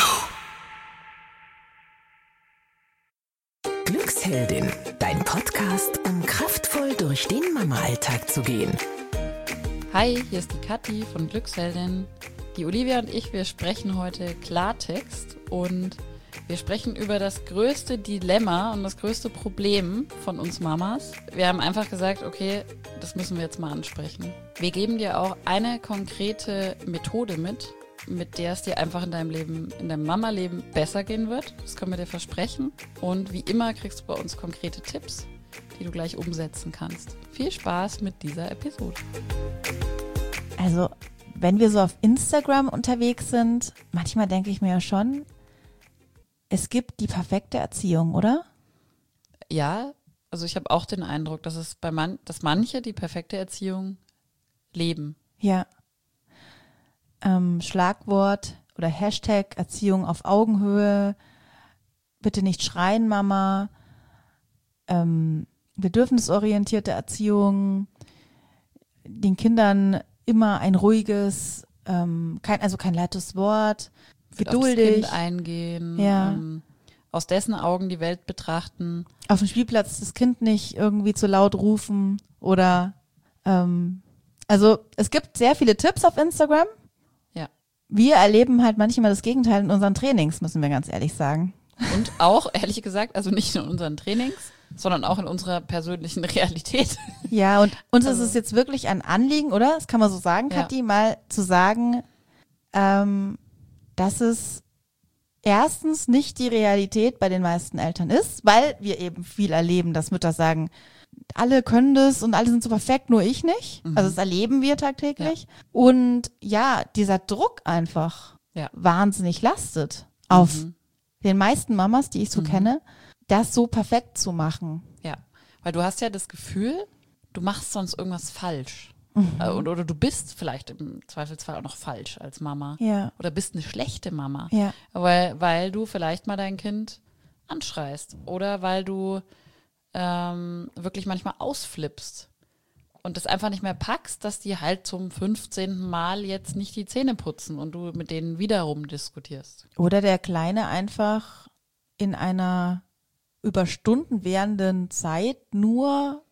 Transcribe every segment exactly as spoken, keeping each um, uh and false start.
Glücksheldin, dein Podcast, um kraftvoll durch den Mama-Alltag zu gehen. Hi, hier ist die Kathi von Glücksheldin. Die Olivia und ich, wir sprechen heute Klartext und wir sprechen über das größte Dilemma und das größte Problem von uns Mamas. Wir haben einfach gesagt, okay, das müssen wir jetzt mal ansprechen. Wir geben dir auch eine konkrete Methode mit, mit der es dir einfach in deinem Leben, in deinem Mama-Leben besser gehen wird. Das können wir dir versprechen. Und wie immer kriegst du bei uns konkrete Tipps, die du gleich umsetzen kannst. Viel Spaß mit dieser Episode. Also, wenn wir so auf Instagram unterwegs sind, manchmal denke ich mir ja schon, es gibt die perfekte Erziehung, oder? Ja, also ich habe auch den Eindruck, dass es bei man, dass manche die perfekte Erziehung leben. Ja. Ähm, Schlagwort oder Hashtag Erziehung auf Augenhöhe, bitte nicht schreien, Mama, ähm, bedürfnisorientierte Erziehung, den Kindern immer ein ruhiges, ähm, kein, also kein lautes Wort, geduldig. Aufs Kind eingehen, ja. ähm, aus dessen Augen die Welt betrachten. Auf dem Spielplatz das Kind nicht irgendwie zu laut rufen oder ähm, also es gibt sehr viele Tipps auf Instagram. Ja. Wir erleben halt manchmal das Gegenteil in unseren Trainings, müssen wir ganz ehrlich sagen. Und auch, ehrlich gesagt, also nicht nur in unseren Trainings, sondern auch in unserer persönlichen Realität. Ja, und uns also, ist es jetzt wirklich ein Anliegen, oder? Das kann man so sagen, Kathi, ja. mal zu sagen, ähm, dass es erstens nicht die Realität bei den meisten Eltern ist, weil wir eben viel erleben, dass Mütter sagen, alle können das und alle sind so perfekt, nur ich nicht. Mhm. Also das erleben wir tagtäglich. Ja. Und ja, dieser Druck einfach ja. wahnsinnig lastet auf mhm. den meisten Mamas, die ich so mhm. kenne, das so perfekt zu machen. Ja, weil du hast ja das Gefühl, du machst sonst irgendwas falsch. Mhm. Oder, oder du bist vielleicht im Zweifelsfall auch noch falsch als Mama. Ja. Oder bist eine schlechte Mama. Ja. Weil, weil du vielleicht mal dein Kind anschreist. Oder weil du ähm, wirklich manchmal ausflippst. Und das einfach nicht mehr packst, dass die halt zum fünfzehnten Mal jetzt nicht die Zähne putzen und du mit denen wiederum diskutierst. Oder der Kleine einfach in einer über Stunden währenden Zeit nur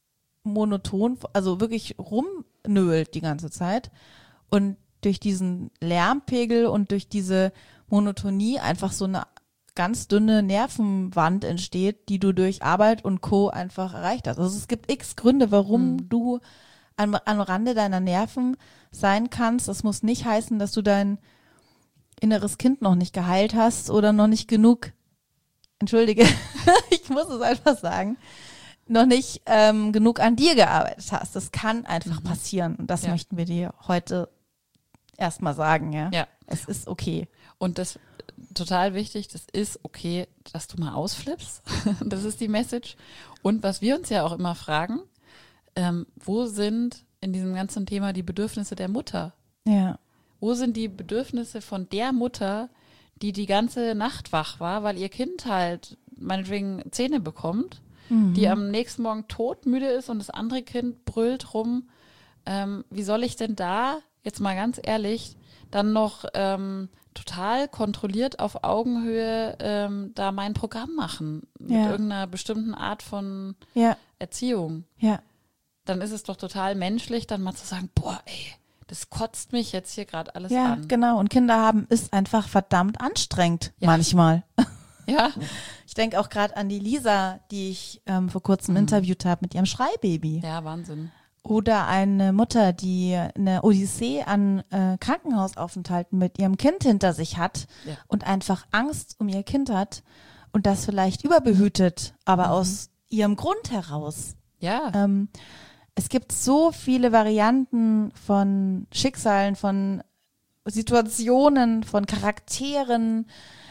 monoton, also wirklich rumnölt die ganze Zeit und durch diesen Lärmpegel und durch diese Monotonie einfach so eine ganz dünne Nervenwand entsteht, die du durch Arbeit und Co. einfach erreicht hast. Also es gibt x Gründe, warum mhm. du am, am Rande deiner Nerven sein kannst. Das muss nicht heißen, dass du dein inneres Kind noch nicht geheilt hast oder noch nicht genug, entschuldige, ich muss es einfach sagen, noch nicht ähm, genug an dir gearbeitet hast. Das kann einfach mhm. passieren. Und das ja. möchten wir dir heute erstmal sagen. Ja? ja. Es ist okay. Und das total wichtig, das ist okay, dass du mal ausflippst. Das ist die Message. Und was wir uns ja auch immer fragen, ähm, wo sind in diesem ganzen Thema die Bedürfnisse der Mutter? Ja. Wo sind die Bedürfnisse von der Mutter, die die ganze Nacht wach war, weil ihr Kind halt meinetwegen Zähne bekommt, mhm. die am nächsten Morgen todmüde ist und das andere Kind brüllt rum. Ähm, wie soll ich denn da, jetzt mal ganz ehrlich, dann noch ähm, total kontrolliert auf Augenhöhe ähm, da mein Programm machen mit ja. irgendeiner bestimmten Art von ja. Erziehung? Ja. Dann ist es doch total menschlich, dann mal zu sagen, boah, ey, das kotzt mich jetzt hier gerade alles ja, an. Ja, genau. Und Kinder haben ist einfach verdammt anstrengend ja. manchmal. Ja. Ich denke auch gerade an die Lisa, die ich ähm, vor kurzem mhm. interviewt habe mit ihrem Schreibaby. Ja, Wahnsinn. Oder eine Mutter, die eine Odyssee an äh, Krankenhausaufenthalten mit ihrem Kind hinter sich hat ja. und einfach Angst um ihr Kind hat und das vielleicht überbehütet, aber mhm. aus ihrem Grund heraus. Ja. Ähm, es gibt so viele Varianten von Schicksalen, von Situationen, von Charakteren.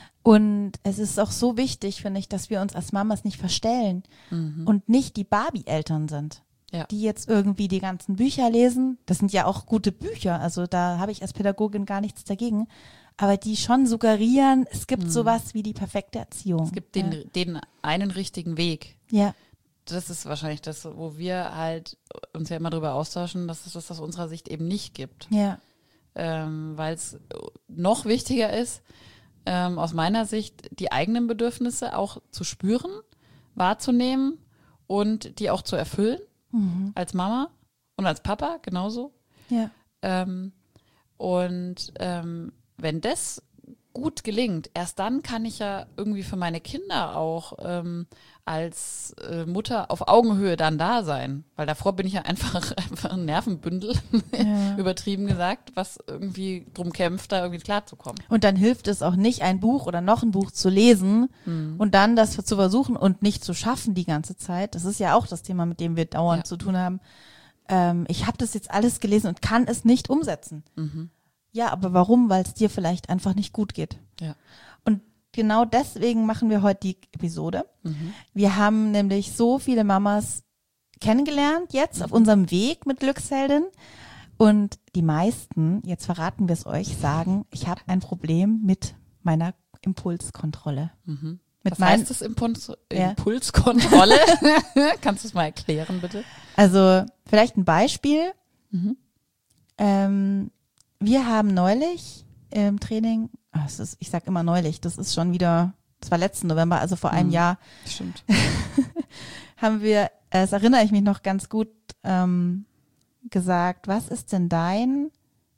Und es ist auch so wichtig, finde ich, dass wir uns als Mamas nicht verstellen mhm. und nicht die Barbie-Eltern sind, ja. die jetzt irgendwie die ganzen Bücher lesen. Das sind ja auch gute Bücher, also da habe ich als Pädagogin gar nichts dagegen. Aber die schon suggerieren, es gibt mhm. sowas wie die perfekte Erziehung. Es gibt den, ja. den einen richtigen Weg. Ja. Das ist wahrscheinlich das, wo wir halt uns ja immer drüber austauschen, dass es das aus unserer Sicht eben nicht gibt. Ja. Ähm, weil es noch wichtiger ist, ähm, aus meiner Sicht die eigenen Bedürfnisse auch zu spüren, wahrzunehmen und die auch zu erfüllen, Mhm. als Mama und als Papa genauso. Ja. Ähm, und ähm, wenn das gut gelingt, erst dann kann ich ja irgendwie für meine Kinder auch ähm, als äh, Mutter auf Augenhöhe dann da sein. Weil davor bin ich ja einfach, einfach ein Nervenbündel, Ja. übertrieben gesagt, was irgendwie drum kämpft, da irgendwie klarzukommen. Und dann hilft es auch nicht, ein Buch oder noch ein Buch zu lesen Mhm. und dann das zu versuchen und nicht zu schaffen die ganze Zeit. Das ist ja auch das Thema, mit dem wir dauernd Ja. zu tun haben. Ähm, ich habe das jetzt alles gelesen und kann es nicht umsetzen. Mhm. Ja, aber warum? Weil es dir vielleicht einfach nicht gut geht. Ja. Und genau deswegen machen wir heute die Episode. Mhm. Wir haben nämlich so viele Mamas kennengelernt jetzt auf unserem Weg mit Glücksheldin. Und die meisten, jetzt verraten wir es euch, sagen, ich habe ein Problem mit meiner Impulskontrolle. Mhm. Mit Was mein- heißt das Impuls Ja. Impulskontrolle? Kannst du es mal erklären, bitte? Also vielleicht ein Beispiel. Mhm. Ähm, wir haben neulich im Training, ah, es ist, ich sag immer neulich, das ist schon wieder, das war letzten November, also vor einem Mhm. Jahr, Stimmt. haben wir, das erinnere ich mich noch ganz gut, ähm, gesagt, was ist denn dein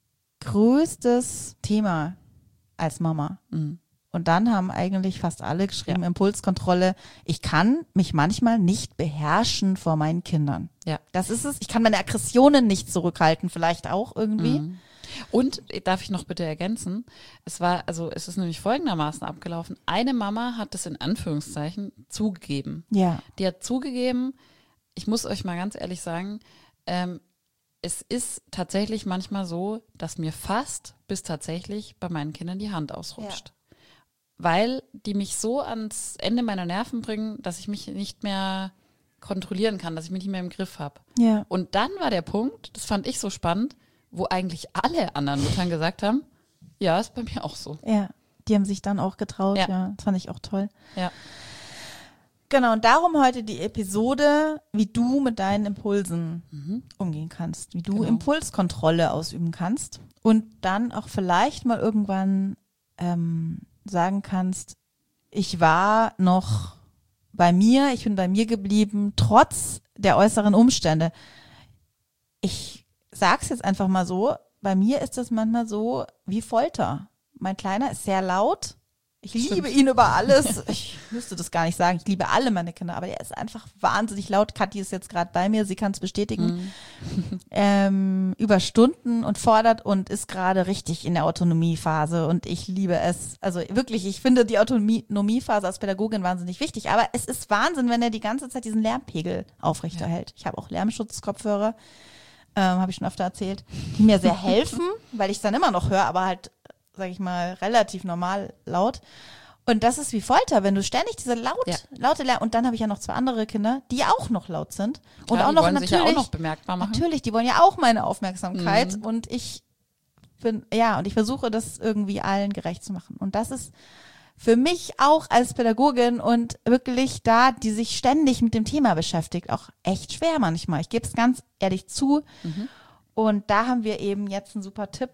größtes Thema als Mama? Mhm. Und dann haben eigentlich fast alle geschrieben, Impulskontrolle, ich kann mich manchmal nicht beherrschen vor meinen Kindern. Ja. Das ist es. Ich kann meine Aggressionen nicht zurückhalten, vielleicht auch irgendwie. Mhm. Und äh, darf ich noch bitte ergänzen? Es war, also es ist nämlich folgendermaßen abgelaufen. Eine Mama hat das in Anführungszeichen zugegeben. Ja. Die hat zugegeben, ich muss euch mal ganz ehrlich sagen, ähm, es ist tatsächlich manchmal so, dass mir fast bis tatsächlich bei meinen Kindern die Hand ausrutscht. Weil die mich so ans Ende meiner Nerven bringen, dass ich mich nicht mehr kontrollieren kann, dass ich mich nicht mehr im Griff habe. Ja. Und dann war der Punkt, das fand ich so spannend, wo eigentlich alle anderen Müttern gesagt haben, ja, ist bei mir auch so. Ja. Die haben sich dann auch getraut, ja. Ja. Das fand ich auch toll. Ja. Genau, und darum heute die Episode, wie du mit deinen Impulsen Mhm. umgehen kannst, wie du Genau. Impulskontrolle ausüben kannst und dann auch vielleicht mal irgendwann ähm, sagen kannst, ich war noch bei mir, ich bin bei mir geblieben, trotz der äußeren Umstände. Ich sag's jetzt einfach mal so, bei mir ist das manchmal so wie Folter. Mein Kleiner ist sehr laut. Ich liebe Stimmt. ihn über alles. Ich müsste das gar nicht sagen. Ich liebe alle meine Kinder, aber er ist einfach wahnsinnig laut. Kathi ist jetzt gerade bei mir, sie kann es bestätigen. Mhm. Ähm, über Stunden und fordert und ist gerade richtig in der Autonomiephase und ich liebe es. Also wirklich, ich finde die Autonomiephase als Pädagogin wahnsinnig wichtig, aber es ist Wahnsinn, wenn er die ganze Zeit diesen Lärmpegel aufrechterhält. Ich habe auch Lärmschutzkopfhörer, ähm, habe ich schon öfter erzählt, die mir sehr helfen, weil ich es dann immer noch höre, aber halt, sag ich mal, relativ normal laut. Und das ist wie Folter, wenn du ständig diese laut, Ja. laute Lärm, und dann habe ich ja noch zwei andere Kinder, die auch noch laut sind. Und Klar, auch die noch wollen natürlich, sich ja auch noch bemerkbar machen. natürlich, die wollen ja auch meine Aufmerksamkeit Mhm. und ich bin, ja, und ich versuche das irgendwie allen gerecht zu machen. Und das ist für mich auch als Pädagogin und wirklich da, die sich ständig mit dem Thema beschäftigt, auch echt schwer manchmal. Ich gebe es ganz ehrlich zu. Mhm. Und da haben wir eben jetzt einen super Tipp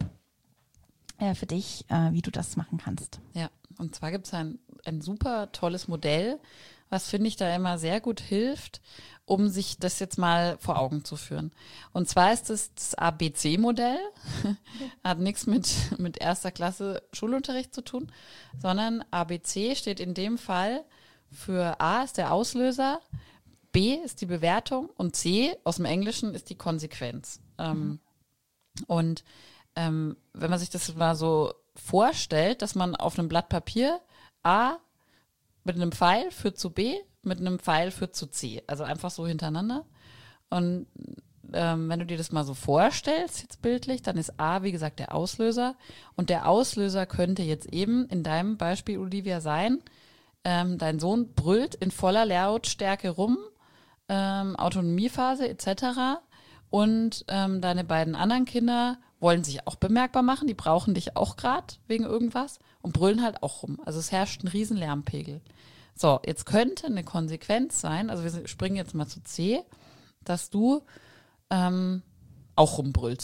äh, für dich, äh, wie du das machen kannst. Ja, und zwar gibt es ein, ein super tolles Modell, was finde ich da immer sehr gut hilft, um sich das jetzt mal vor Augen zu führen. Und zwar ist es das A B C-Modell, hat nichts mit, mit erster Klasse Schulunterricht zu tun, sondern A B C steht in dem Fall für A ist der Auslöser, B ist die Bewertung und C aus dem Englischen ist die Konsequenz. Ähm, und ähm, wenn man sich das mal so vorstellt, dass man auf einem Blatt Papier A mit einem Pfeil führt zu B, mit einem Pfeil führt zu C. Also einfach so hintereinander. Und ähm, wenn du dir das mal so vorstellst, jetzt bildlich, dann ist A, wie gesagt, der Auslöser. Und der Auslöser könnte jetzt eben in deinem Beispiel, Olivia, sein, ähm, dein Sohn brüllt in voller Lautstärke rum, ähm, Autonomiephase et cetera. Und ähm, deine beiden anderen Kinder wollen sich auch bemerkbar machen, die brauchen dich auch gerade wegen irgendwas und brüllen halt auch rum. Also es herrscht ein riesen Lärmpegel. So, jetzt könnte eine Konsequenz sein, also wir springen jetzt mal zu C, dass du ähm, auch rumbrüllst.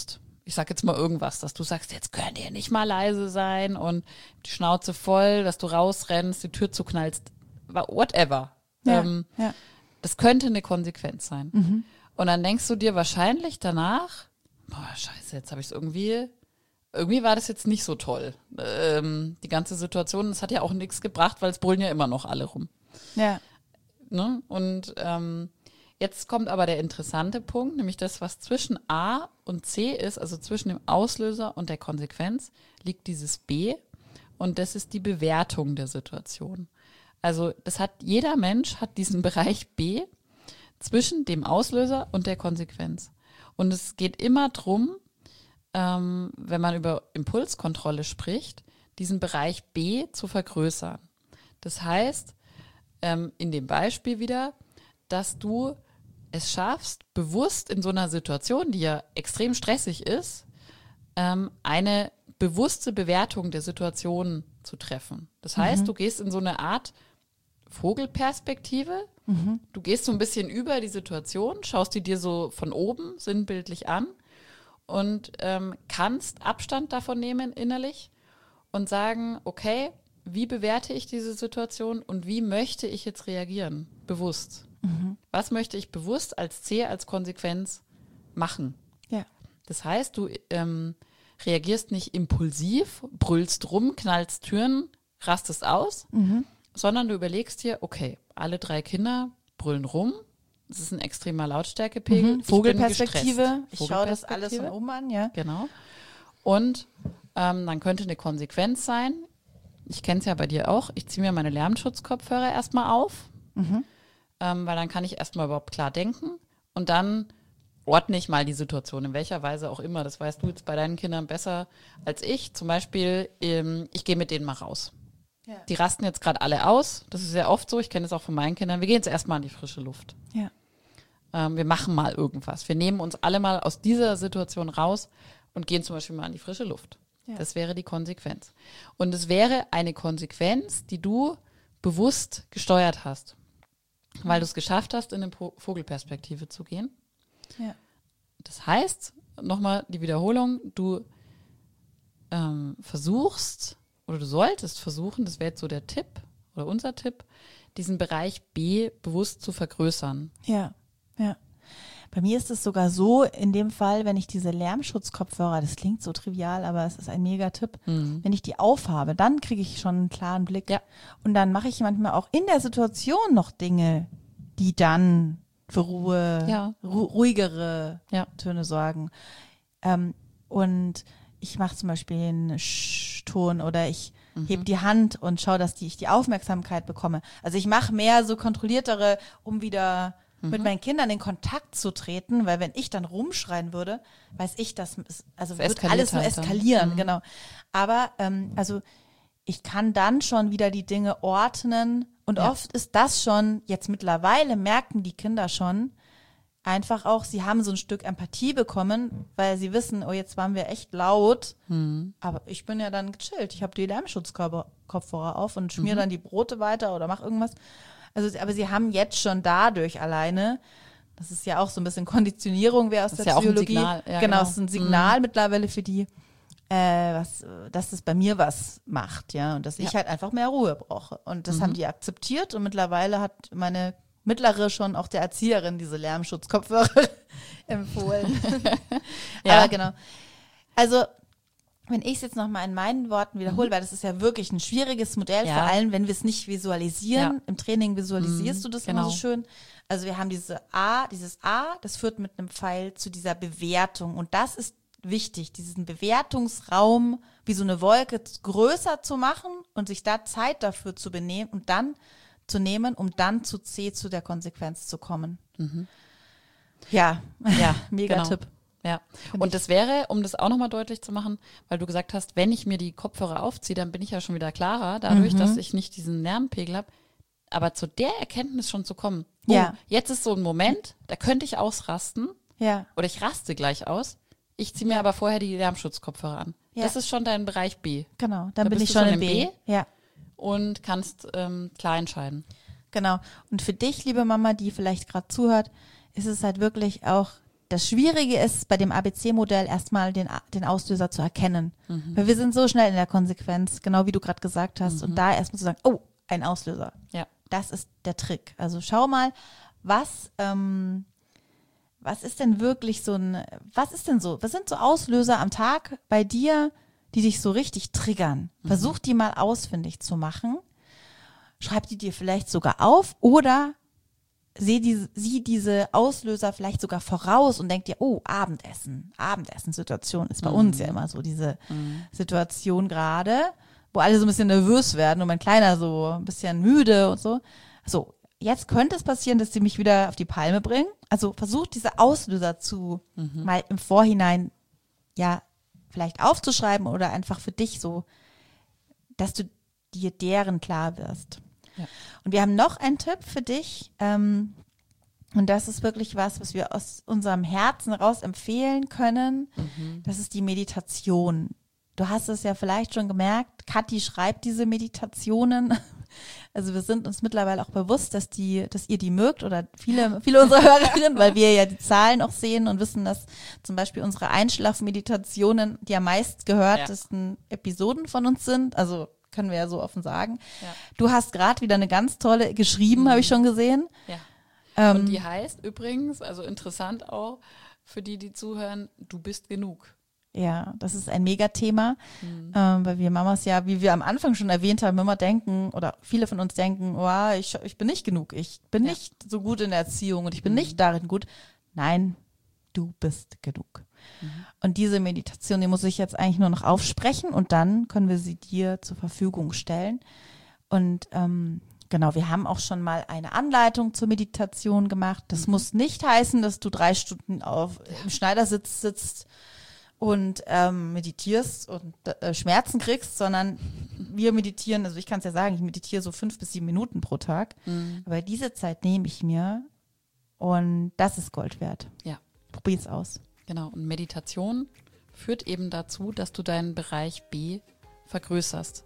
ich sag jetzt mal irgendwas, dass du sagst, jetzt könnt ihr nicht mal leise sein und die Schnauze voll, dass du rausrennst, die Tür zuknallst, whatever. Ja, ähm, ja. Das könnte eine Konsequenz sein. Mhm. Und dann denkst du dir wahrscheinlich danach, boah, scheiße, jetzt habe ich es irgendwie, irgendwie war das jetzt nicht so toll. Ähm, die ganze Situation, das hat ja auch nichts gebracht, weil es brüllen ja immer noch alle rum. Ja. Ne? Und ähm, jetzt kommt aber der interessante Punkt, nämlich das, was zwischen A und C ist, also zwischen dem Auslöser und der Konsequenz, liegt dieses B und das ist die Bewertung der Situation. Also das hat, jeder Mensch hat diesen Bereich B zwischen dem Auslöser und der Konsequenz. Und es geht immer drum, ähm, wenn man über Impulskontrolle spricht, diesen Bereich B zu vergrößern. Das heißt, ähm, in dem Beispiel wieder, dass du es schaffst, bewusst in so einer Situation, die ja extrem stressig ist, ähm, eine bewusste Bewertung der Situation zu treffen. Das heißt, mhm. du gehst in so eine Art Vogelperspektive, mhm. du gehst so ein bisschen über die Situation, schaust die dir so von oben sinnbildlich an und ähm, kannst Abstand davon nehmen innerlich und sagen, okay, wie bewerte ich diese Situation und wie möchte ich jetzt reagieren, bewusst. Mhm. Was möchte ich bewusst als C, als Konsequenz machen? Ja. Das heißt, du ähm, reagierst nicht impulsiv, brüllst rum, knallst Türen, rastest aus, mhm. sondern du überlegst dir, okay, alle drei Kinder brüllen rum, das ist ein extremer Lautstärkepegel. Mhm. Vogelperspektive, ich, ich schaue das alles von oben an, ja. Genau. Und ähm, dann könnte eine Konsequenz sein, ich kenne es ja bei dir auch, ich ziehe mir meine Lärmschutzkopfhörer erstmal auf, mhm. ähm, weil dann kann ich erstmal überhaupt klar denken und dann ordne ich mal die Situation, in welcher Weise auch immer. Das weißt du jetzt bei deinen Kindern besser als ich. Zum Beispiel, ähm, ich gehe mit denen mal raus. Ja. Die rasten jetzt gerade alle aus. Das ist sehr oft so. Ich kenne das auch von meinen Kindern. Wir gehen jetzt erstmal in die frische Luft. Ja. Ähm, wir machen mal irgendwas. Wir nehmen uns alle mal aus dieser Situation raus und gehen zum Beispiel mal in die frische Luft. Ja. Das wäre die Konsequenz. Und es wäre eine Konsequenz, die du bewusst gesteuert hast, mhm. weil du es geschafft hast, in eine po- Vogelperspektive zu gehen. Ja. Das heißt, nochmal die Wiederholung, du ähm, versuchst oder du solltest versuchen, das wäre jetzt so der Tipp oder unser Tipp, diesen Bereich B bewusst zu vergrößern. Ja, ja. Bei mir ist es sogar so, in dem Fall, wenn ich diese Lärmschutzkopfhörer, das klingt so trivial, aber es ist ein Mega-Tipp, mhm. wenn ich die aufhabe, dann kriege ich schon einen klaren Blick. Ja. Und dann mache ich manchmal auch in der Situation noch Dinge, die dann für Ruhe, ja. ru- ruhigere ja. Töne sorgen. Ähm, und ich mache zum Beispiel einen Sch-Ton oder ich mhm. hebe die Hand und schaue, dass die, ich die Aufmerksamkeit bekomme. Also ich mache mehr so kontrolliertere, um wieder mhm. mit meinen Kindern in Kontakt zu treten, weil wenn ich dann rumschreien würde, weiß ich, dass es, also das wird alles nur halt eskalieren, mhm. genau. Aber ähm, also ich kann dann schon wieder die Dinge ordnen und ja. oft ist das schon, jetzt mittlerweile merken die Kinder schon, einfach auch, sie haben so ein Stück Empathie bekommen, weil sie wissen, oh, jetzt waren wir echt laut, mhm. aber ich bin ja dann gechillt. Ich habe die Lärmschutzkopfhörer auf und schmier mhm. dann die Brote weiter oder mach irgendwas. Also, aber sie haben jetzt schon dadurch alleine, das ist ja auch so ein bisschen Konditionierung, wer aus das der ist ja Psychologie. Auch ein Signal. Ja, genau, genau, es ist ein Signal mhm. mittlerweile für die, äh, was, dass es bei mir was macht, ja, und dass ja. ich halt einfach mehr Ruhe brauche. Und das mhm. haben die akzeptiert und mittlerweile hat meine Mittlere schon auch der Erzieherin diese Lärmschutzkopfhörer empfohlen. ja. Aber genau. Also, wenn ich es jetzt nochmal in meinen Worten wiederhole, mhm. weil das ist ja wirklich ein schwieriges Modell, ja. vor allem, wenn wir es nicht visualisieren. Ja. Im Training visualisierst mhm. du das genau. immer so schön. Also wir haben diese A, dieses A, das führt mit einem Pfeil zu dieser Bewertung. Und das ist wichtig, diesen Bewertungsraum wie so eine Wolke größer zu machen und sich da Zeit dafür zu benehmen und dann zu nehmen, um dann zu C, zu der Konsequenz zu kommen. Mhm. Ja, ja, mega genau. Tipp. Ja, und das wäre, um das auch nochmal deutlich zu machen, weil du gesagt hast, wenn ich mir die Kopfhörer aufziehe, dann bin ich ja schon wieder klarer, dadurch, mhm. dass ich nicht diesen Lärmpegel habe. Aber zu der Erkenntnis schon zu kommen, oh, ja. jetzt ist so ein Moment, da könnte ich ausrasten ja. oder ich raste gleich aus. Ich ziehe mir ja. aber vorher die Lärmschutzkopfhörer an. Ja. Das ist schon dein Bereich B. Genau, dann da bin bist ich du schon schon in im B. B. Ja. Und kannst ähm, klar entscheiden. Genau. Und für dich, liebe Mama, die vielleicht gerade zuhört, ist es halt wirklich auch das Schwierige ist bei dem A B C-Modell erstmal den, den Auslöser zu erkennen. Mhm. Weil wir sind so schnell in der Konsequenz, genau wie du gerade gesagt hast. Mhm. Und da erstmal zu sagen, oh, ein Auslöser. Ja. Das ist der Trick. Also schau mal, was, ähm, was ist denn wirklich so ein, was ist denn so, was sind so Auslöser am Tag bei dir, die dich so richtig triggern? Mhm. Versuch die mal ausfindig zu machen. Schreib die dir vielleicht sogar auf oder Sieh diese, sieh diese Auslöser vielleicht sogar voraus und denk dir, oh, Abendessen, Abendessen-Situation ist bei mhm. uns ja immer so diese mhm. Situation gerade, wo alle so ein bisschen nervös werden und mein Kleiner so ein bisschen müde und so. So, jetzt könnte es passieren, dass sie mich wieder auf die Palme bringen. Also versuch diese Auslöser zu mhm. mal im Vorhinein, ja, vielleicht aufzuschreiben oder einfach für dich so, dass du dir deren klar wirst. Ja. Und wir haben noch einen Tipp für dich, ähm, und das ist wirklich was, was wir aus unserem Herzen raus empfehlen können. Mhm. Das ist die Meditation. Du hast es ja vielleicht schon gemerkt, Kathi schreibt diese Meditationen. Also wir sind uns mittlerweile auch bewusst, dass die, dass ihr die mögt oder viele, viele unserer Hörerinnen, weil wir ja die Zahlen auch sehen und wissen, dass zum Beispiel unsere Einschlafmeditationen die am meist gehörtesten ja. Episoden von uns sind. Also können wir ja so offen sagen. Ja. Du hast gerade wieder eine ganz tolle geschrieben, mhm. habe ich schon gesehen. Ja. Ähm, Und die heißt übrigens, also interessant auch für die, die zuhören, du bist genug. Ja, das ist ein Megathema, mhm. ähm, weil wir Mamas ja, wie wir am Anfang schon erwähnt haben, immer denken oder viele von uns denken, oh, ich, ich bin nicht genug, ich bin ja. nicht so gut in der Erziehung und ich bin mhm. nicht darin gut. Nein, du bist genug. Mhm. Und diese Meditation, die muss ich jetzt eigentlich nur noch aufsprechen und dann können wir sie dir zur Verfügung stellen. Und ähm, genau, wir haben auch schon mal eine Anleitung zur Meditation gemacht. Das mhm. muss nicht heißen, dass du drei Stunden auf, im Schneidersitz sitzt und ähm, meditierst und äh, Schmerzen kriegst, sondern wir meditieren, also ich kann es ja sagen, ich meditiere so fünf bis sieben Minuten pro Tag. Mhm. Aber diese Zeit nehme ich mir und das ist Gold wert. Ja. Probier's aus. Genau, und Meditation führt eben dazu, dass du deinen Bereich B vergrößerst.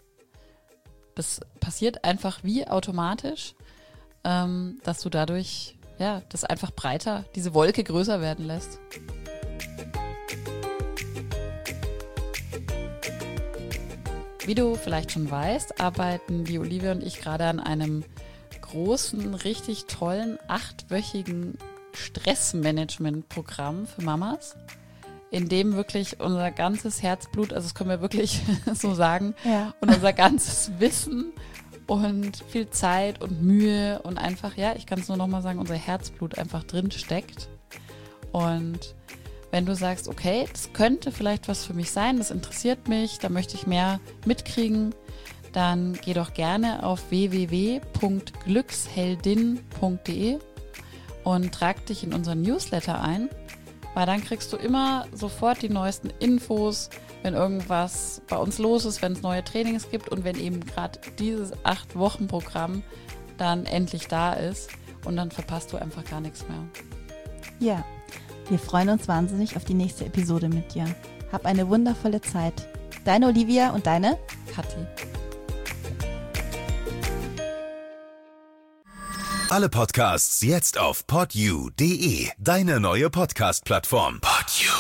Das passiert einfach wie automatisch, ähm, dass du dadurch, ja, das einfach breiter, diese Wolke größer werden lässt. Wie du vielleicht schon weißt, arbeiten die Olivia und ich gerade an einem großen, richtig tollen, achtwöchigen Stressmanagement-Programm für Mamas, in dem wirklich unser ganzes Herzblut, also das können wir wirklich so sagen, ja. und unser ganzes Wissen und viel Zeit und Mühe und einfach, ja, ich kann es nur nochmal sagen, unser Herzblut einfach drin steckt. Und wenn du sagst, okay, das könnte vielleicht was für mich sein, das interessiert mich, da möchte ich mehr mitkriegen, dann geh doch gerne auf w w w punkt glücksheldin punkt d e und trag dich in unseren Newsletter ein, weil dann kriegst du immer sofort die neuesten Infos, wenn irgendwas bei uns los ist, wenn es neue Trainings gibt und wenn eben gerade dieses acht-Wochen-Programm dann endlich da ist und dann verpasst du einfach gar nichts mehr. Ja, wir freuen uns wahnsinnig auf die nächste Episode mit dir. Hab eine wundervolle Zeit. Deine Olivia und deine Kathi. Alle Podcasts jetzt auf podyou punkt de, deine neue Podcast-Plattform. Podyou.